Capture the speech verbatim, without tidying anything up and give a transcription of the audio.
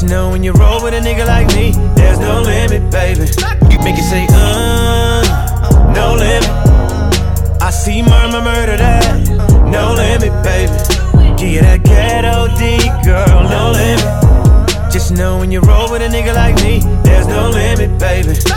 know when you roll with a nigga like me, there's no limit, baby. Make it say, uh, no limit. I see murmur, murder that, no limit, baby. Give you that ghetto D, girl, no limit. Just know when you roll with a nigga like me, there's no limit, baby.